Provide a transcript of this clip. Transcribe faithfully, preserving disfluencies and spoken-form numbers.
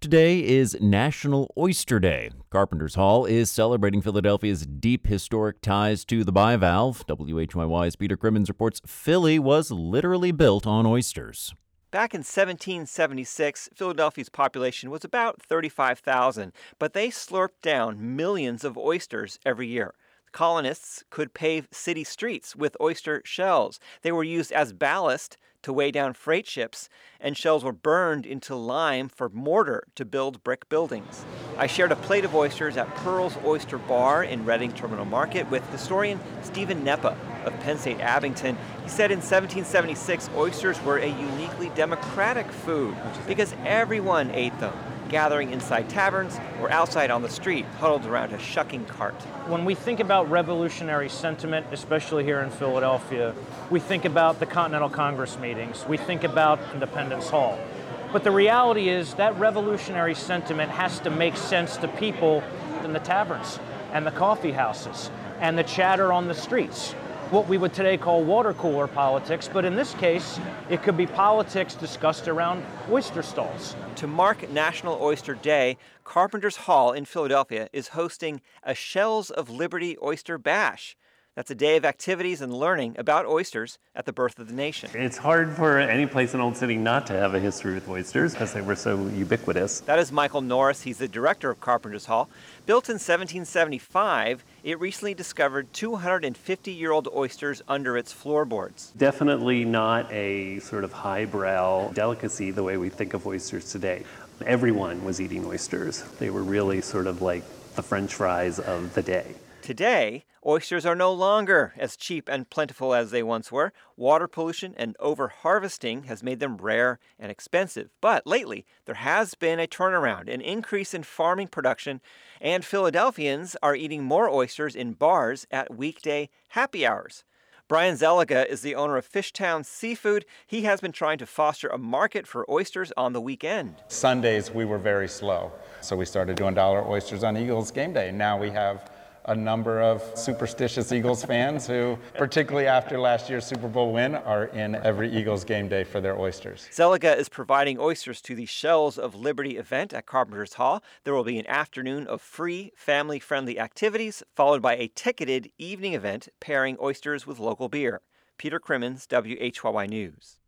Today is National Oyster Day. Carpenters Hall is celebrating Philadelphia's deep historic ties to the bivalve. W H Y Y's Peter Crimmins reports Philly was literally built on oysters. Back in seventeen seventy-six, Philadelphia's population was about thirty-five thousand, but they slurped down millions of oysters every year. Colonists could pave city streets with oyster shells. They were used as ballast to weigh down freight ships, and shells were burned into lime for mortar to build brick buildings. I shared a plate of oysters at Pearl's Oyster Bar in Reading Terminal Market with historian Stephen Neppa of Penn State Abington. He said in seventeen seventy-six, oysters were a uniquely democratic food because everyone ate them, gathering inside taverns or outside on the street, huddled around a shucking cart. When we think about revolutionary sentiment, especially here in Philadelphia, we think about the Continental Congress meetings, we think about Independence Hall. But the reality is that revolutionary sentiment has to make sense to people in the taverns and the coffee houses and the chatter on the streets. What we would today call water cooler politics, but in this case, it could be politics discussed around oyster stalls. To mark National Oyster Day, Carpenters Hall in Philadelphia is hosting a Shells of Liberty Oyster Bash. That's a day of activities and learning about oysters at the birth of the nation. It's hard for any place in Old City not to have a history with oysters because they were so ubiquitous. That is Michael Norris. He's the director of Carpenters Hall. Built in seventeen seventy-five, it recently discovered two hundred fifty-year-old oysters under its floorboards. Definitely not a sort of highbrow delicacy the way we think of oysters today. Everyone was eating oysters. They were really sort of like the French fries of the day. Today, oysters are no longer as cheap and plentiful as they once were. Water pollution and over-harvesting has made them rare and expensive. But lately, there has been a turnaround, an increase in farming production, and Philadelphians are eating more oysters in bars at weekday happy hours. Brian Zeliga is the owner of Fishtown Seafood. He has been trying to foster a market for oysters on the weekend. Sundays, we were very slow, so we started doing dollar oysters on Eagles game day. Now we have a number of superstitious Eagles fans who, particularly after last year's Super Bowl win, are in every Eagles game day for their oysters. Zeliga is providing oysters to the Shells of Liberty event at Carpenters Hall. There will be an afternoon of free, family-friendly activities, followed by a ticketed evening event pairing oysters with local beer. Peter Crimmins, W H Y Y News.